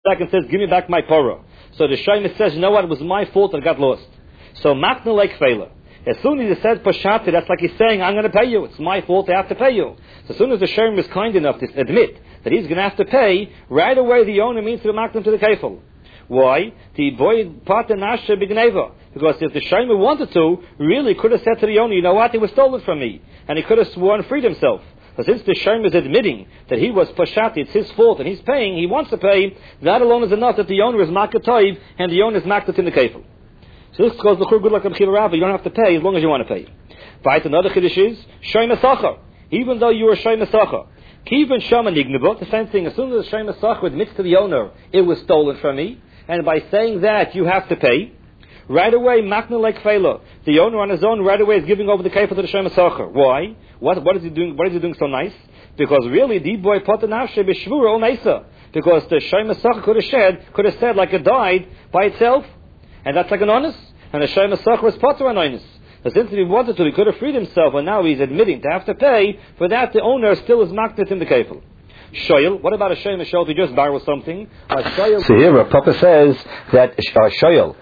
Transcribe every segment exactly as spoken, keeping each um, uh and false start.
back and says, give me back my Torah. So the Shomer says, you know what, it was my fault that got lost. So Makna like Fela. As soon as he said Pashati, that's like he's saying, I'm going to pay you. It's my fault, I have to pay you. So as soon as the Shomer is kind enough to admit that he's going to have to pay, right away the owner means to be Makna to the Kefil. Why? The boy Pata Nasha Bigneva. Because if the Shomer wanted to, really could have said to the owner, you know what, it was stolen from me. And he could have sworn freed himself. But since the Shomer is admitting that he was Pashati, it's his fault, and he's paying, he wants to pay, that alone is enough that the owner is Makna Toiv, and the owner is Makna in the Kefil. So this goes, good luck, Rabbi Rabbi, you don't have to pay as long as you want to pay. But another Kiddush is, Shomer Sacha. Even though you were Shomer Sacha. Kivan Shama Nigneva, the same thing, as soon as the Shomer Sacha admits to the owner, it was stolen from me, and by saying that, you have to pay, right away, Makna like Fela. The owner on his own right away is giving over the kefil to the Shomer Sacha. Why? What, what is he doing? What is he doing so nice? Because really, the boy Potanashe B'Shvura Onaisa. Because the Shomer Sacha could have said, could have said like it died by itself, and that's like an honest. And the Shomer Sacha was Potter on honest. But since he wanted to, he could have freed himself, and now he's admitting to have to pay. For that, the owner still is Makna in the kefil. Shoyel, what about a Shomer Shoyel if he just borrows something? So here, Rav Papa says that uh, Shoyel,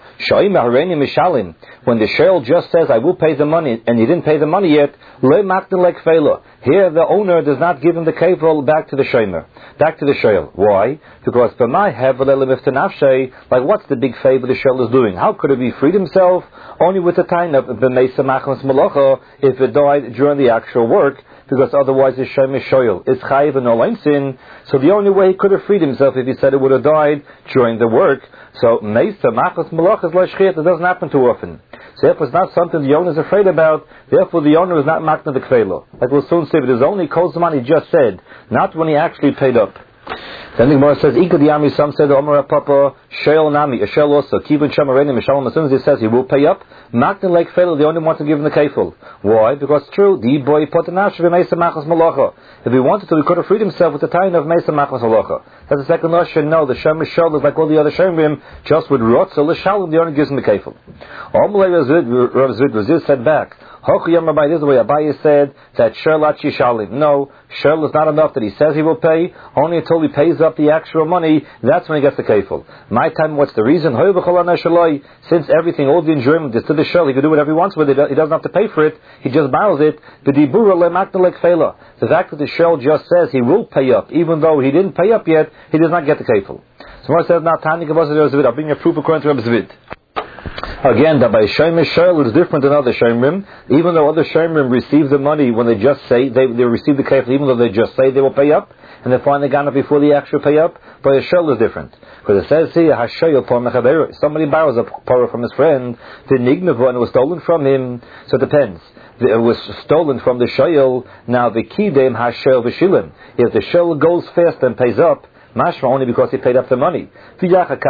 when the Shoyel just says, I will pay the money, and he didn't pay the money yet, le Makna like Fela. Here, the owner does not give him the kefil back to the Shomer, back to the Shoyel. Why? Because for my like what's the big favor the Shoyel is doing? How could he be freed himself? Only with the time of the Mesa Machmas Malacha if it died during the actual work. Because otherwise the Shomer Shoyel is chayiv and no sin. So the only way he could have freed himself if he said it would have died during the work. So Meisa Machas Malach is like Shchiat. It doesn't happen too often. So therefore it's not something the owner is afraid about. Therefore the owner is not Makna the Kfelo. Like we'll soon see, but it is only Kozman he just said, not when he actually paid up. Then the Gemara says, Ika Diyami, some said, Omer Papa, Sheol Nami, a Sheol also, Kibun Shamareni, Mishalom, as soon as he says he will pay up, Makna like Felo, the only one to give him the kefil. Why? Because it's true, the boy Potanash of Mesa Machas Malacha. If he wanted to, he could have freed himself with the time of Mesa Machas Malacha. That's the second Lashon. No, the Shomer Shoyel is like all the other Shomrim, just with Rot, so L'Shalom, the only gives him the kefil. Omer Rav Zvid, Rav said back, Hochiyam this is the way Abaye said that Shelat Shishalim. No, Shel is not enough that he says he will pay, only until he pays up the actual money, that's when he gets the kefil. My time, what's the reason? Since everything, all the enjoyment is to the Shel, he can do whatever he wants with it, he doesn't have to pay for it, he just borrows it. The fact that the Shel just says he will pay up, even though he didn't pay up yet, he does not get the kefil. So I says, now Tani I'll bring you a proof according to Rabbi Zvid. Again, that by Shomer Shoyel is different than other Shomrim. Even though other Shomrim receive the money when they just say, they, they receive the kefil, even though they just say they will pay up, and they find they got it before they actually pay up, but the Shoyel is different. Because it says here, HaShoyel por mechaberu. Somebody borrows a porah from his friend, the Nigneva, and it was stolen from him, so it depends. It was stolen from the Shoyel, now the Kidem HaShoyel v'shilim. If the Shoyel goes fast and pays up, Mashma only because he paid up the money. But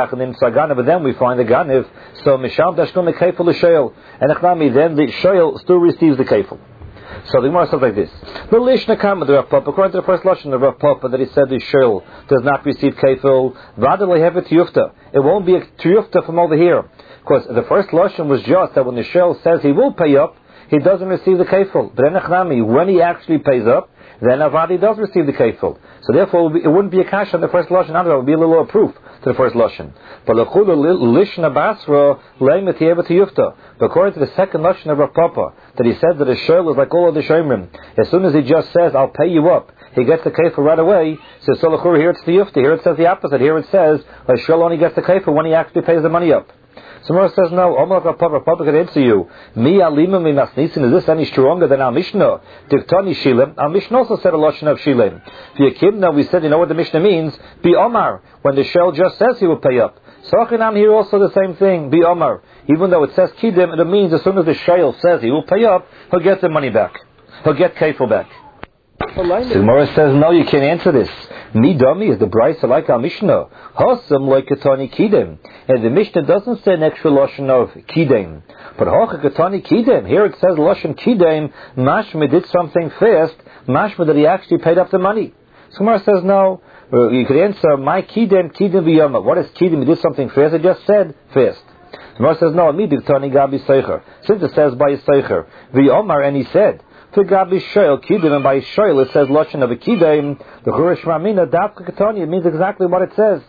then we find the Ganiv, so Misham Dashkum the Kefil the Shoyel. And then the Shoyel still receives the Kefil. So the Gemara says like this. The Lishna Kama, the Rav Papa, according to the first Lashon of Rav Papa, that he said the Shoyel does not receive Kefil, rather have a Tiyufta. It won't be a Tiyufta from over here. Because the first Lashon was just that when the Shoyel says he will pay up, he doesn't receive the Kefil. But then when he actually pays up, then Avadi does receive the kefil. So therefore, it wouldn't be a kash on the first lashon. It would be a little proof to the first lashon. But lishna basra le'metiyeva tiyufta. But according to the second lashon of Rav Papa, that he said that a shoyel is like all of the shomrim. As soon as he just says, "I'll pay you up," he gets the kefil right away. So solachur here it's tiyufta. Here it says the opposite. Here it says a shoyel only gets the kefil when he actually pays the money up. So Mora says, no, Omar Rav Papa, Rav Papa can answer you. Mi alima mi masnisin, is this any stronger than our Mishnah? Diktani shilem. Our Mishnah also said a lotion of shilem. V'yakimna, we said, you know what the Mishnah means? Bi Omar, when the shell just says he will pay up. So Achinam here also the same thing, Bi Omar. Even though it says kidem, it means as soon as the shell says he will pay up, he'll get the money back. He'll get kefil back. So Gemara says, no, you can't answer this. Mi dami is the Brisa like our Mishnah. Hosam like Katani Kidem. And the Mishnah doesn't say an extra Lashon of Kidem. But Hocha Katani Kidem. Here it says Lashon Kidem. Mashma did something fast. Mashma that he actually paid up the money. So Gemara says, no. You could answer, my Kidem, Kidem v'yama. What is Kidem? He did something fast. It just said fast. Gemara says, no, mi diktani gabi seicher. Since it says by seicher. V'yomar, and he said, to Gabi Shoyel Kidem, and by Shoyel it says Lashon of a Kidem. The Churish Ramina Dafka Katani, it means exactly what it says.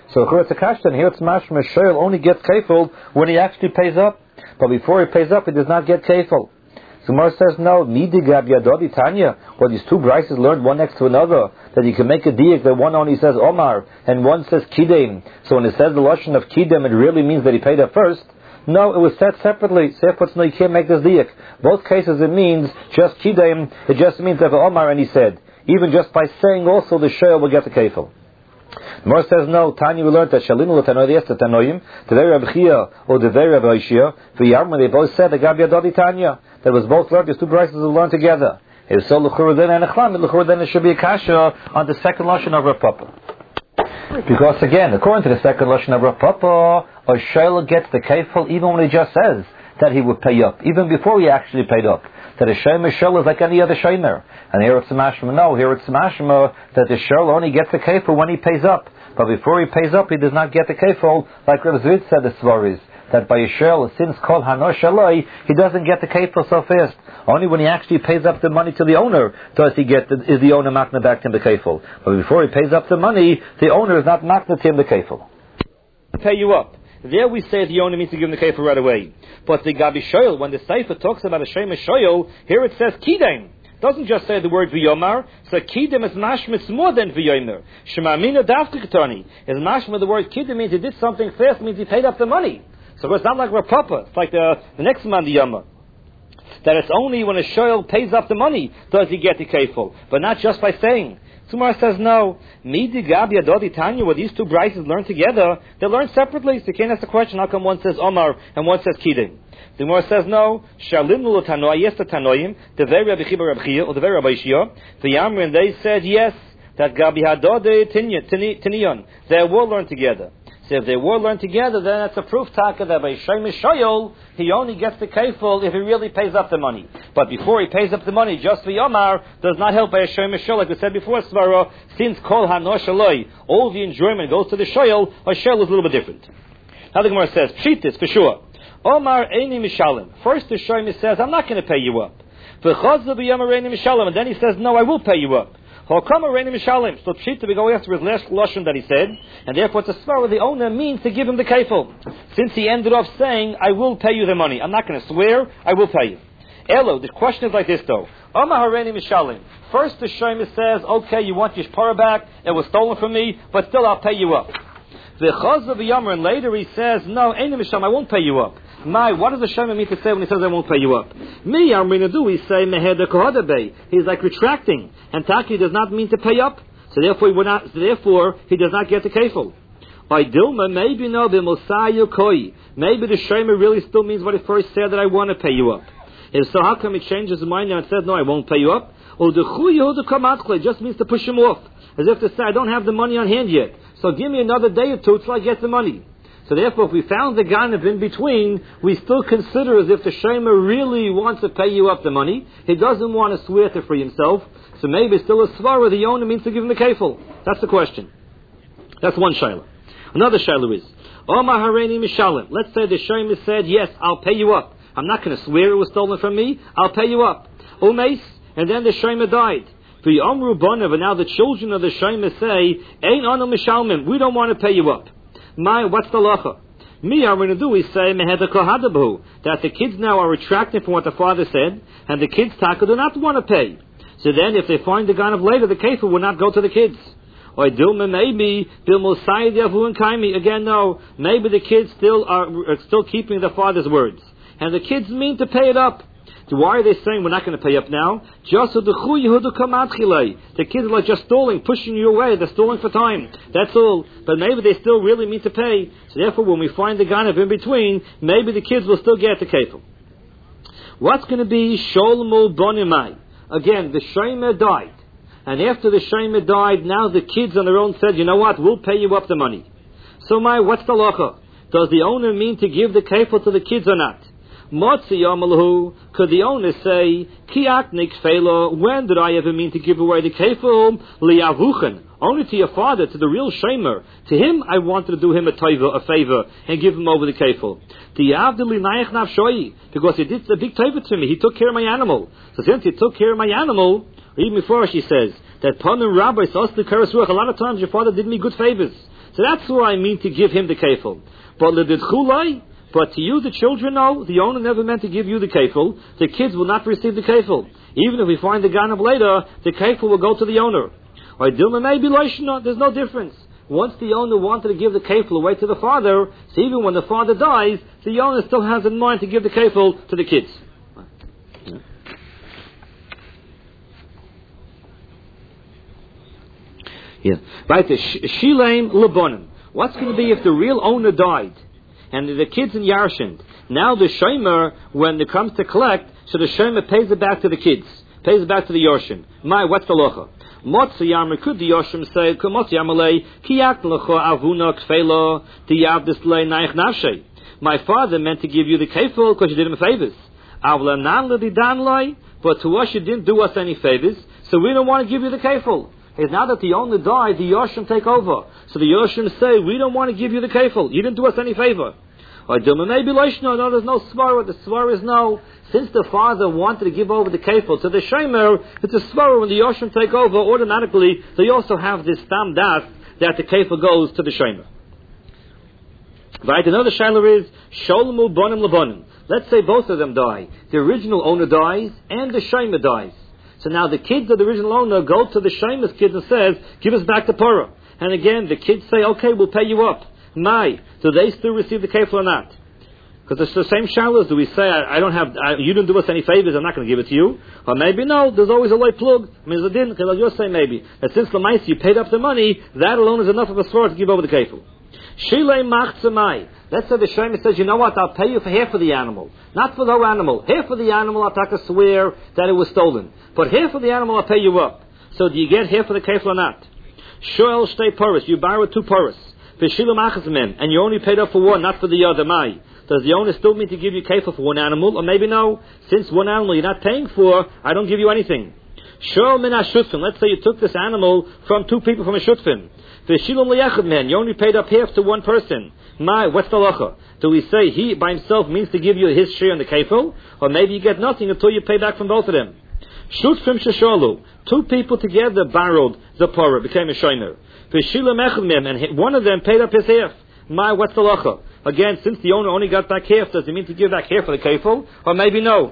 So it's a question. Here it's mashma shoyl only gets kefil when he actually pays up. But before he pays up, he does not get kefil. So Gemara says, no, midigab yadodi tanya. Well, these two brises learned one next to another, that you can make a diak that one only says Omar, and one says Kidem. So when it says the lashon of Kidem, it really means that he paid up first. No, it was said separately. Therefore, no, you can't make this diak. Both cases it means just Kidem, it just means that Omar, and he said. Even just by saying also, the shayl will get the kefil. Gemara says, no, Tanya we learned that Shalinu l'tanoy yes to Tanoim, the very Rabbi Chia or the very Rabbi Ishia, for Yarma, they both said, the Gabi Adodi Tanya. That was both learned, these two brises will learn together. If so, l'chur then and echlam, l'chur then it should be a kasha on the second lashon of Rav Papa. Because again, according to the second lashon of Rav Papa, a shayla gets the kefil even when he just says that he would pay up, even before he actually paid up. That a shomer shayla is like any other shomer. And here it's a mashma, no, here it's a mashma that the shayla only gets the kefil when he pays up. But before he pays up, he does not get the kefil, like Rav Zvid said the svaris. That by Yishel, since called Hanosh Shaloi, he doesn't get the kefil so fast. Only when he actually pays up the money to the owner does he get the, is the owner makna back to him the kefil. But before he pays up the money, the owner is not makna to him the kefil. Pay you up. There we say the owner means to give him the kefil right away. But the Gabi Shoyl, when the Sefer talks about a Shemesh Shoyl, here it says Kidem. Doesn't just say the word v'yomar. So kidem is mashma more than v'yomer. Shemamina davka ketani is mashma. The word kidem means he did something fast, means he paid up the money. So it's not like Rav Papa. It's like the, the next man, the Yama. That it's only when a shoyl pays up the money does he get the kefil, but not just by saying. Tumar says no. Midi Gabi Adodi Tanya, where these two brises learn together, they learn separately. So you can't ask the question, how come one says Omar and one says Kidem? The Gemara says no. Shalim lo tanoy, yes to tanoim, the very Rabbi Chiba Rabbi Chia, or the very Rabbi Ishia. The Yamrin, they said yes, that Gabi Hadode Tinyon. They will learn together. So if they will learn together, then that's a proof taka that by Shemesh Shoyol, he only gets the kefil if he really pays up the money. But before he pays up the money, just for Yomar, does not help by a Shemesh Shoyol. Like we said before, Svara, since Kol Hanosh Aloi, all the enjoyment goes to the Shoyol, a Shoyol is a little bit different. Now the Gemara says, Pshitis, for sure. Omar Eini Mishalim. First the Shoyim says, I'm not going to pay you up. And then he says, no, I will pay you up. So Pshita, we go after his last lashon that he said, and therefore it's a svara, the owner means to give him the kefil. Since he ended off saying, I will pay you the money. I'm not going to swear, I will pay you. Elo, the question is like this though. Omar Hareni Mishalim. First the Shema says, okay, you want your shpara back, it was stolen from me, but still I'll pay you up. The Chaz of the Yamar, and later he says, no, Eini Mishalim, I won't pay you up. My, what does the Shema mean to say when he says I won't pay you up? Me, I'm going to do, we say Meheda Kohadabay. He's like retracting. And Taki does not mean to pay up. So therefore he would not, so therefore he does not get the kefil. By Dilma, maybe no, B'Mosayu Koi. Maybe the Shema really still means what he first said, that I want to pay you up. If so, how come he changes his mind now and says, no, I won't pay you up? Or the Chuyu the Kamatkle just means to push him off. As if to say, I don't have the money on hand yet. So give me another day or two till I get the money. So therefore, if we found the ganav in between, we still consider as if the Shema really wants to pay you up the money. He doesn't want to swear to free himself. So maybe still a svara, the owner means to give him the kefil. That's the question. That's one shayla. Another shayla is, Omar Hareni Mishalim. Let's say the Shema said, yes, I'll pay you up. I'm not going to swear it was stolen from me. I'll pay you up. Umeis, and then the Shema died. For Yomru Bonav, and now the children of the Shema say, Ein Anu Mishalmim, we don't want to pay you up. My, what's the lacha? Me, I'm going to do is say Meheda Kohadabahu, that the kids now are retracting from what the father said, and the kids taka do not want to pay. So then, if they find the ganav later, the kefil will not go to the kids. Or Dilma, maybe Bilmosai Yavu and Kaimi. Again, no, maybe the kids still are, are still keeping the father's words, and the kids mean to pay it up. So why are they saying we're not going to pay up now? Just so the the kids are like just stalling, pushing you away. They're stalling for time. That's all. But maybe they still really mean to pay. So therefore, when we find the ganav in between, maybe the kids will still get the kefil. What's going to be sholmu bonimai? Again, the Shema died, and after the Shema died, now the kids on their own said, you know what? We'll pay you up the money. So my, what's the lacha? Does the owner mean to give the kefil to the kids or not? Motzi Yamalahu, could the owner say, Kiaknik Fela, when did I ever mean to give away the kefil? Liyavuchen, only to your father, to the real shamer. To him, I wanted to do him a taiva, a favor, and give him over the kefil. Because he did a big taiva to me. He took care of my animal. So since he took care of my animal, even before she says, that Panim Rabbi, a lot of times your father did me good favors. So that's what I mean to give him the kefil. But l'didchulai, but to you, the children, know the owner never meant to give you the kefil. The kids will not receive the kefil. Even if we find the ganab later, the kefil will go to the owner. Or dilma maybe loishna, there's no difference. Once the owner wanted to give the kefil away to the father, so even when the father dies, the owner still has in mind to give the kefil to the kids. Yeah. Right, the Shilaim Labonim. What's going to be if the real owner died and the kids in Yarshind? Now the Shomer, when it comes to collect, so the Shomer pays it back to the kids, pays it back to the Yarshin. My, what's the locha? Motza Yamar, could the Yashim say, Kumot Yamalei, Kiyak Lecho Avuna Kfela, Tiyavdis Le Naich Nafshe. My father meant to give you the kefil because you did him favors. Avla Nan Le Didan Lai, but to us you didn't do us any favors, so we don't want to give you the kefil. Is now that the owner died, the Yoshim take over. So the Yoshim say, we don't want to give you the kefil. You didn't do us any favor. Or maybe no, no, there's no svara. The svara is no. Since the father wanted to give over the kefil to the shomer, it's a svara. When the Yoshim take over, automatically they also have this tam das that the kefil goes to the shomer. Right? Another shaila is sholmu bonim labonim. Let's say both of them die. The original owner dies and the shomer dies. So now the kids of the original owner go to the Shemus kids and says, give us back the Torah. And again, the kids say, okay, we'll pay you up. My, do they still receive the kefil or not? Because it's the same shalos. Do we say, I, I don't have, I, you didn't do us any favors, I'm not going to give it to you? Or maybe no, there's always a light plug. I mean, didn't, because you'll say maybe. That since the mice, you paid up the money, that alone is enough of a sword to give over the kefil. Shilei machzamai. Let's say the Shemer says, you know what, I'll pay you for half of the animal. Not for the whole animal. Half of the animal, I'll take a swear that it was stolen. But half of the animal, I'll pay you up. So do you get half of the kefil or not? Shoel shtei paras. You borrowed two paras. V'shilam achazmen. And you only paid up for one, not for the other. Mai. Does the owner still mean to give you kefil for one animal? Or maybe no. Since one animal you're not paying for, I don't give you anything. Shoel min hashutfin. Let's say you took this animal from two people from a shutfin. V'shilam liyachadmen. You only paid up half to one person. My, what's the lacha? Do we say he by himself means to give you his share in the kefil? Or maybe you get nothing until you pay back from both of them? Shutfim sheshalu. Two people together borrowed the parah, became a shomer. V'shilam echad, and one of them paid up his half. My, what's the lacha? Again, since the owner only got back half, does it mean to give back half of the kefil? Or maybe no.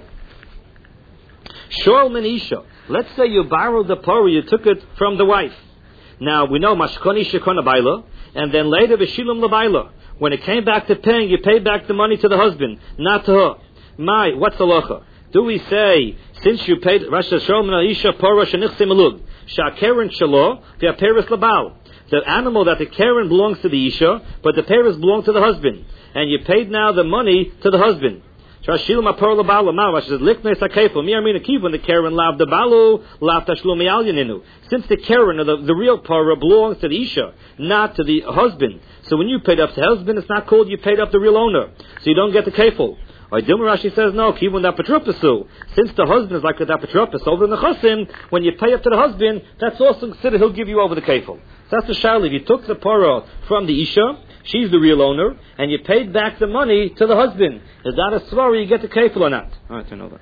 Shol min isha. Let's say you borrowed the parah, you took it from the wife. Now, we know mashkoni shekona baila, and then later v'shilam labaila. When it came back to paying, you paid back the money to the husband, not to her. My, what's the lacha? Do we say, since you paid, Rash Hashem Isha Parah Shenichse Melug, Shakeren Shalo, V'aperis Labal. The animal that the Karen belongs to the Isha, but the Paris belongs to the husband. And you paid now the money to the husband. Shashilum Apar Labal Lamav, Rash says, Likne Sakefo, Miarmina Kiv, when the Karen lav the Balu, lav Tashlum Yalyaninu. Since the Karen, or the, the real Parah, belongs to the Isha, not to the husband. So when you paid up the husband, it's not called you paid up the real owner. So you don't get the kefil. Or Dilma Rashi says, no, kivun dapatropasu. Since the husband is like a dapatropus over in the chosim, when you pay up to the husband, that's also considered he'll give you over the kefil. So that's the shayla. If you took the parah from the isha, she's the real owner, and you paid back the money to the husband. Is that a svara you get the kefil or not? All right, turn over.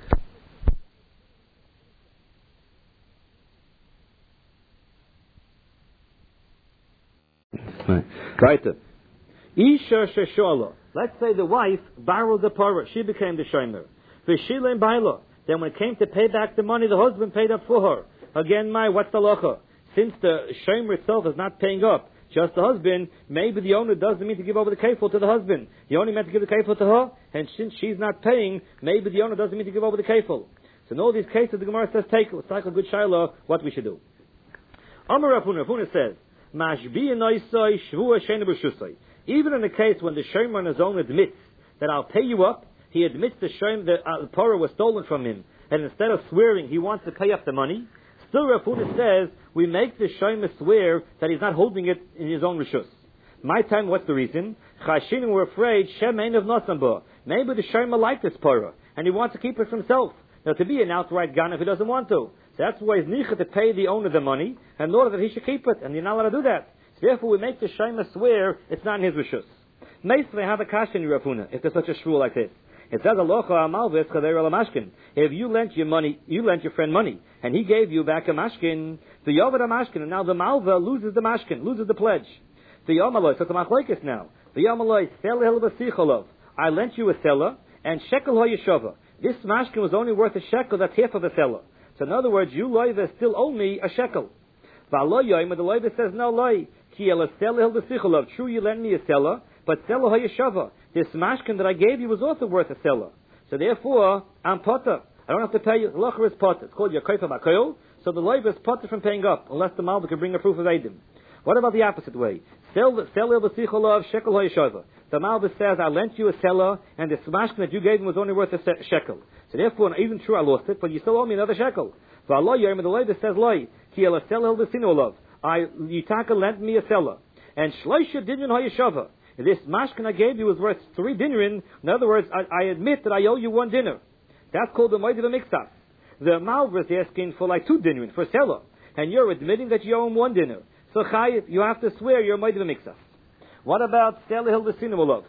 Right. Right. Isha sheshola. Let's say the wife borrowed the parah. She became the shomer. V'shilem baila. Then when it came to pay back the money, the husband paid up for her. Again, my, what's the lacha? Since the shomer itself is not paying up, just the husband, maybe the owner doesn't mean to give over the kefil to the husband. He only meant to give the kefil to her, and since she's not paying, maybe the owner doesn't mean to give over the kefil. So in all these cases, the Gemara says, take, it's like a good shayla, what we should do. Amar Rav Huna, Rav Huna says, Mashbi noisai shvua sheina b'shusai. Even in the case when the shomer on his own admits that I'll pay you up, he admits the shomer, the uh, parah was stolen from him, and instead of swearing, he wants to pay up the money. Still, Rav Huna says we make the shomer swear that he's not holding it in his own rishus. My time, what's the reason? Chashinim were afraid shem ein of nosamba. Maybe the shomer liked this parah and he wants to keep it for himself. Now, to be an outright gun if he doesn't want to. So that's why it's nicha to pay the owner the money in order that he should keep it, and you're not allowed to do that. Therefore, we make the shomer swear it's not in his rishus. Maybe they have a kasha in Rav Huna if there's such a shul like this. It says alocha amalvis chader alamashkin. If you lent your money, you lent your friend money, and he gave you back a mashkin, the yovad a mashkin, and now the malva loses the mashkin, loses the pledge. The Yamaloi, so it's a machlokes now. The Yamaloi, Sela Hil Basicholov. I lent you a Sela, and Shekel Hoyeshava. This mashkin was only worth a shekel, that's half of a Sela. So in other words, you loiva still owe me a shekel. V'aloyoim, the loiva says, no loy. Ki ela Sela Hil Basicholov. True, you lent me a Sela, but Sela Hoyeshava. This mashkin that I gave you was also worth a Sela. So therefore, I'm potter. I don't have to pay you. Locher is potter. It's called Yakoifa Bakoil. So the loiva is potter from paying up, unless the malva can bring a proof of Eidim. What about the opposite way? Sel el b'sicholov shekel hoyeshava. The malva says, I lent you a seller, and the smashkin that you gave him was only worth a shekel. So therefore, even true, I lost it, but you still owe me another shekel. V'alo yom, the loiva says, loy, ki el sel el b'sinolov. I, Yitaka lent me a seller. And shloisha dinyan hoyeshava. This mashkin I gave you was worth three dinrin. In other words, I, I admit that I owe you one dinner. That's called the moed of a mixas. The malva is asking for like two dinrin, for seller. And you're admitting that you owe him one dinner. So Chayiv, you have to swear you're moed of a mixas. What about seller hil v'sinimolov?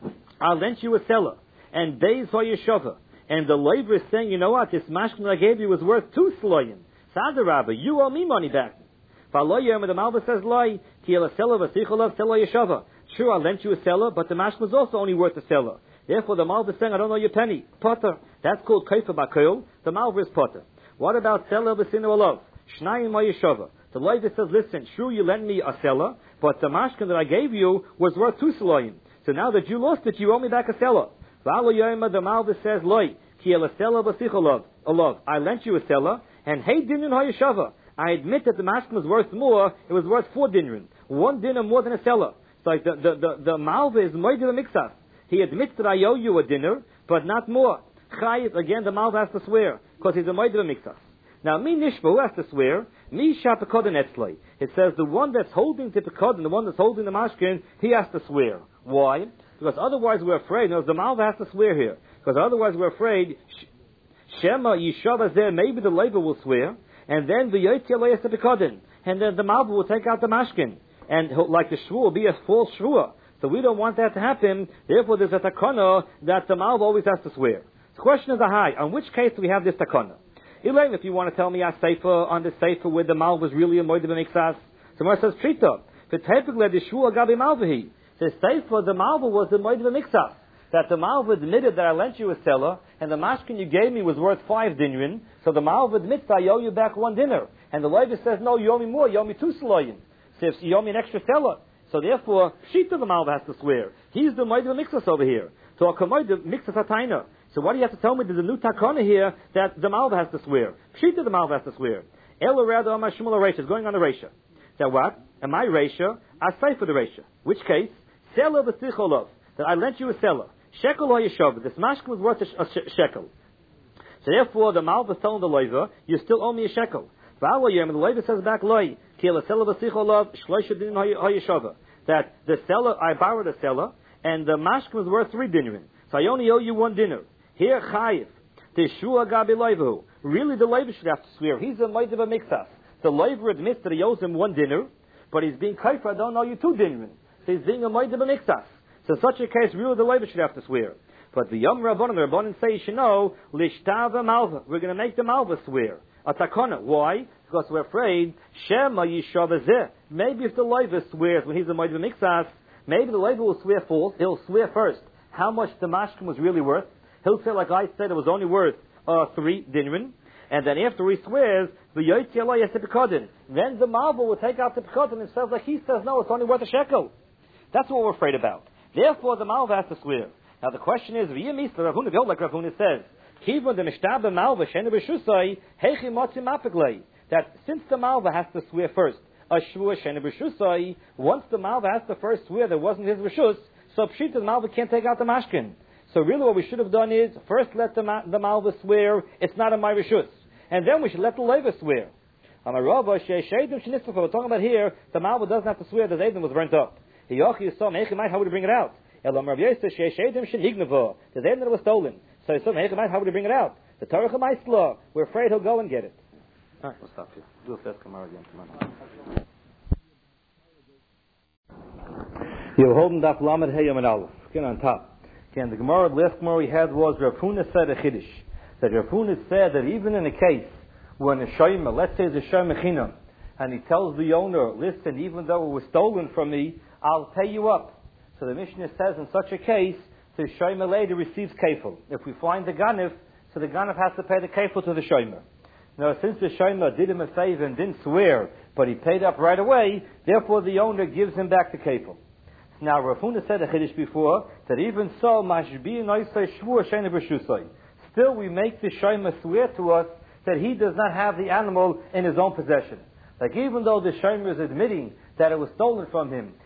I lent you a seller. And days hoyeshava. And the labor is saying, you know what, this mashkin I gave you was worth two sloyim. Sadarabba, you owe me money back. V'aloyem, the malva says, loy, ki el seller v'sicholov seller yeshava. Sure, I lent you a seller, but the mashkin was also only worth a seller. Therefore, the malva is saying, I don't know your penny. Potter. That's called kaifa bakoil. The malva is potter. What about seller v'sinimolov? Shnayim hoyeshava. The Levi says, listen, sure you lent me a seller, but the mashkin that I gave you was worth two seloim. So now that you lost it, you owe me back a seller. V'alo yoyma, the malva says, loy, ki el seller b'sicholov, alov. I lent you a seller, and hey dinyan hoyeshava. I admit that the mashkin was worth more, it was worth four dinyan. One dinner more than a seller. So like the, the, the, the malva is moed of a mixas. He admits that I owe you a dinner, but not more. Chayiv, again, the malva has to swear, because he's a moed of a mixas. Now, mi nishba, who has to swear? Mi shapekodin etzloi. It says the one that's holding the pekodin, the one that's holding the mashkin, he has to swear. Why? Because otherwise we're afraid. No, the malva has to swear here. Because otherwise we're afraid. Shema yishava zeh. Maybe the labor will swear, and then the yotzei loyes the pekodin, and then the malva will take out the mashkin, and like the shvua will be a false shvua. So we don't want that to happen. Therefore, there's a takana that the malva always has to swear. The question is a high. On which case do we have this takana? Elaine, if you want to tell me a sefer on the sefer where the malva was really a moed of a mixas, somewhere says trita. The typically the shua gabi malvahi. The sefer, the malva was the moed of a mixas. That the malva admitted that I lent you a seller, and the mashkin you gave me was worth five dinrin. So the malva admits that I owe you back one dinner, and the Levi says, no, you owe me more. You owe me two seloyim. So if you owe me an extra seller. So therefore, shita the malva has to swear. He's the moed of a mixas over here. So a kamoed of mixas hataina. So what do you have to tell me? There's a new takana here that the malva has to swear. Pshita the malva has to swear. Ela rather on my shumala reisha is going on the reisha. That what? Am I reisha? I say for the reisha. Which case? Seller v'sicholov. That I lent you a seller. Shekel hoyeshava. This mashkin was worth a, sh- a sh- shekel. So therefore the malva is telling the loiva, you still owe me a shekel. V'alayim, and the loiva says back loy, ki ela seller v'sicholov, shloisha din hoyeshava. That the seller, I borrowed a seller, and the mashkin was worth three dinner. So I only owe you one dinner. Here, Chayiv, Teshua Gabi Leivu. Really, the Leivu should have to swear. He's a moed of a mixas. The Leivu admits that he owes him one dinner, but he's being kaifa, I don't owe you two dinner. So he's being a moed of a mixas. So in such a case, really, the Leivu should have to swear. But the Yom Rabbanon, the Rabbanon say, you should know, Lishtava Malva. We're going to make the Malva swear. A takana. Why? Because we're afraid, Shema Yishava Zeh. Maybe if the Leivu swears when he's a moed of a mixas, maybe the Leivu will swear false. He'll swear first how much the mashkin was really worth. He'll say, like I said, it was only worth uh, three dinrin. And then after he swears, the yotzei loyes the pekodin. Then the malva will take out the pekodin and says, like he says, no, it's only worth a shekel. That's what we're afraid about. Therefore, the malva has to swear. Now the question is, v'yimis, the Rav Huna, like Rav Huna says, kivon de mishtab malva shenu b'shusai hechi motzi mapiklei. That since the malva has to swear first, a shvua shenu b'shusai, once the malva has to first swear there wasn't his rishus, so pshita the malva can't take out the mashkin. So really what we should have done is, first let the, ma- the malva swear, it's not a my rishus. And then we should let the leva swear. We're talking about here, the malva doesn't have to swear that Zayden was burnt up. How would he bring it out? The Zayden was stolen. So how would he bring it out? The Torah Chamaisla, we're afraid he'll go and get it. Alright, we'll stop here. Do a fast Gemara again tomorrow. You're holding Daf Lamed Hey Yom and Aleph. Get on top. Again, the Gemara, the last Gemara we had was Rav Huna said a Chiddush. That Rav Huna said that even in a case when a Shoyma, let's say it's a Shoyma Chinam, and he tells the owner, listen, even though it was stolen from me, I'll pay you up. So the Mishnah says in such a case, the shomer later receives kefil. If we find the ganif, so the ganif has to pay the kefil to the shomer. Now, since the shomer did him a favor and didn't swear, but he paid up right away, therefore the owner gives him back the kefil. Now, Rav Huna said a chiddush before that even so, mashbi noisay shvur sheina b'shusay. Still, we make the shomer swear to us that he does not have the animal in his own possession. Like even though the shomer is admitting that it was stolen from him,